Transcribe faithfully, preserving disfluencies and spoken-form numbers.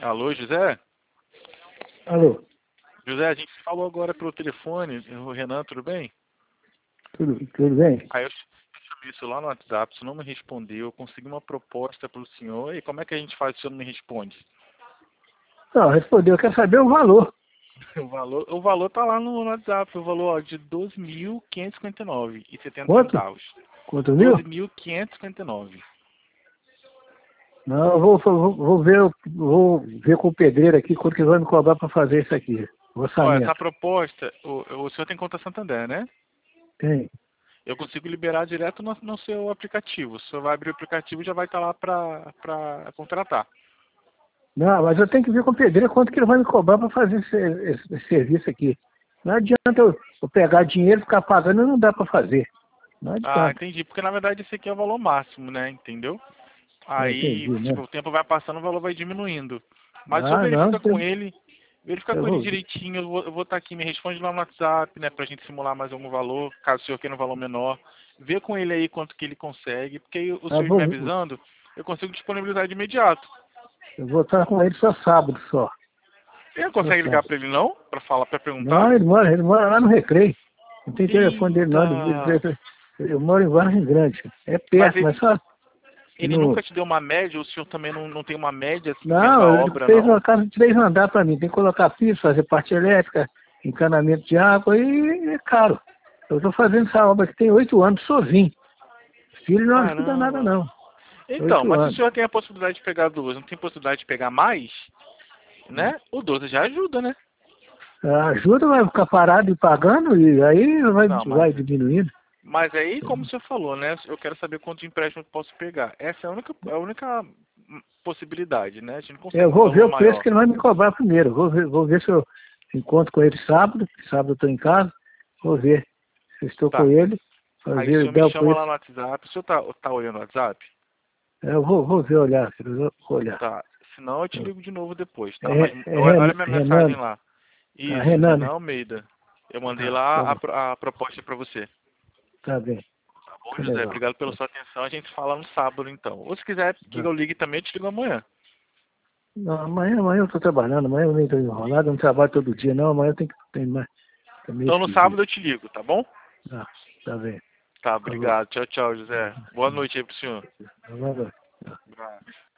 Alô, José? Alô, José, a gente se falou agora pelo telefone. O Renan, tudo bem? tudo, tudo bem? Aí eu chamei isso lá no WhatsApp, você não me respondeu. Eu consegui uma proposta para o senhor. E como é que a gente faz se o senhor não me responde? Não, respondeu, quer saber o valor. O valor, o valor tá lá no WhatsApp, o valor ó, de doze mil quinhentos e cinquenta e nove reais e setenta Quanto? centavos. Quanto mil? doze mil quinhentos e cinquenta e nove. Não, eu vou, vou, vou ver, vou ver com o pedreiro aqui quanto que vai me cobrar para fazer isso aqui. O Olha, essa orçamento. proposta, o, o senhor tem conta Santander, né? Tem. Eu consigo liberar direto no, no seu aplicativo. O senhor vai abrir o aplicativo e já vai estar lá para contratar. Não, mas eu tenho que ver com o pedreiro quanto que ele vai me cobrar para fazer esse, esse- esse serviço aqui. Não adianta eu, eu pegar dinheiro e ficar pagando e não dá para fazer. Não Ah, adianta. entendi. Porque na verdade esse aqui é o valor máximo, né? Entendeu? Eu Aí, entendi, tipo, né? o tempo vai passando, o valor vai diminuindo. Mas o senhor Ah, não, verifica com eu, ele, verifica eu com ele vou ver. direitinho, eu vou, eu vou estar aqui, me responde lá no WhatsApp, né, pra gente simular mais algum valor, caso o senhor queira um valor menor. Vê com ele aí quanto que ele consegue, porque aí o Eu senhor me vou, avisando, eu consigo disponibilizar de imediato. eu vou estar com ele só sábado só. Ele não Só consegue ligar sábado. pra ele não? Pra falar, pra perguntar? Não, ele mora, ele mora lá no Recreio. Não tem telefone dele não. Eita! Ele- Eu moro em Vargem Grande. É Mas perto, ele, mas só ele no. nunca te deu uma média, o senhor também não, não tem uma média assim vendo a Não, ele obra, fez não? uma casa de três andares para mim. Tem que colocar piso, fazer parte elétrica, encanamento de água e é caro. Eu estou fazendo essa obra que tem oito anos sozinho. Filho não ajuda nada Caramba! não. Então, Oito mas se o anos. senhor tem a possibilidade de pegar duas, não tem possibilidade de pegar mais, né? O doze já ajuda, né? A ajuda vai ficar parado e pagando e aí vai, Não, mas, vai diminuindo. mas aí, como o senhor falou, né? Eu quero saber quanto de empréstimo eu posso pegar. Essa é a única, a única hum, possibilidade, né? A gente não Eu consegue um vou ver valor o preço maior. que ele vai me cobrar primeiro. Vou ver, vou ver se eu encontro com ele sábado. Sábado eu estou em casa. Vou ver se eu estou com Tá. ele. Aí o Fazer, senhor me dar o chama preço. lá no WhatsApp. O senhor tá, tá olhando o WhatsApp? Eu vou, vou ver, olhar, filho, eu vou olhar. Tá. Senão eu te ligo de novo depois, tá? Mas É, é olha olha Ren- minha mensagem Renan, lá. a Isso, Renan, Renan né? Almeida. Eu mandei Tá, tá lá a, bom, pro- a proposta pra você. tá bem, Tá bom, tá José? legal. Obrigado pela sua atenção. A gente fala no sábado, então. Ou se quiser que Tá. eu ligue também, eu te ligo amanhã. Não, amanhã, amanhã eu estou trabalhando, amanhã eu nem estou enrolado, eu não trabalho todo dia não, amanhã eu tenho que ter mais, é meio Então no sábado esquisito. eu te ligo, tá bom? Tá, tá bem. Tá, Falou. obrigado. Tchau, tchau, José. Boa noite aí pro senhor. Vai, vai. Abraço.